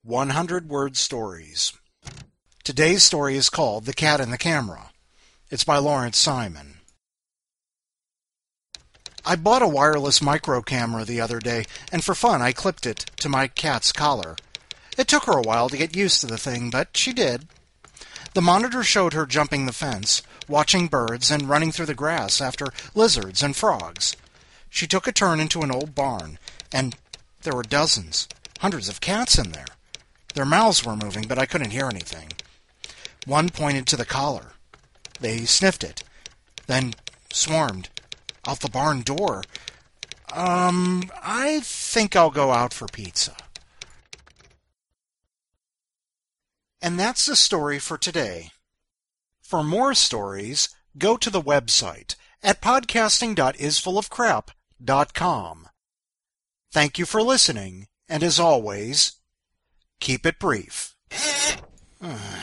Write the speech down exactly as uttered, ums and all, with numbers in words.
one hundred word stories. Today's story is called The Cat in the Camera. It's by Lawrence Simon. I bought a wireless micro camera the other day, and for fun I clipped it to my cat's collar. It took her a while to get used to the thing, but she did. The monitor showed her jumping the fence, watching birds, and running through the grass after lizards and frogs. She took a turn into an old barn, and there were dozens, hundreds of cats in there. Their mouths were moving, but I couldn't hear anything. One pointed to the collar. They sniffed it, then swarmed out the barn door. Um, I think I'll go out for pizza. And that's the story for today. For more stories, go to the website at podcasting dot is full of crap dot com. Thank you for listening, and as always, keep it brief.